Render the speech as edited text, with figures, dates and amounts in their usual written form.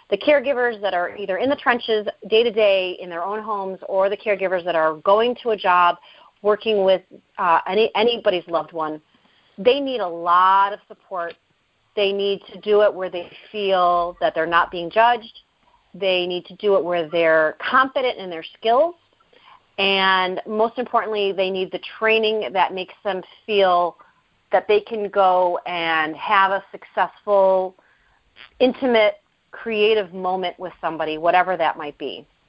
the caregivers that are either in the trenches day to day in their own homes, or the caregivers that are going to a job, working with anybody's loved one, they need a lot of support. They need to do it where they feel that they're not being judged. They need to do it where they're confident in their skills. And most importantly, they need the training that makes them feel that they can go and have a successful, intimate, creative moment with somebody, whatever that might be.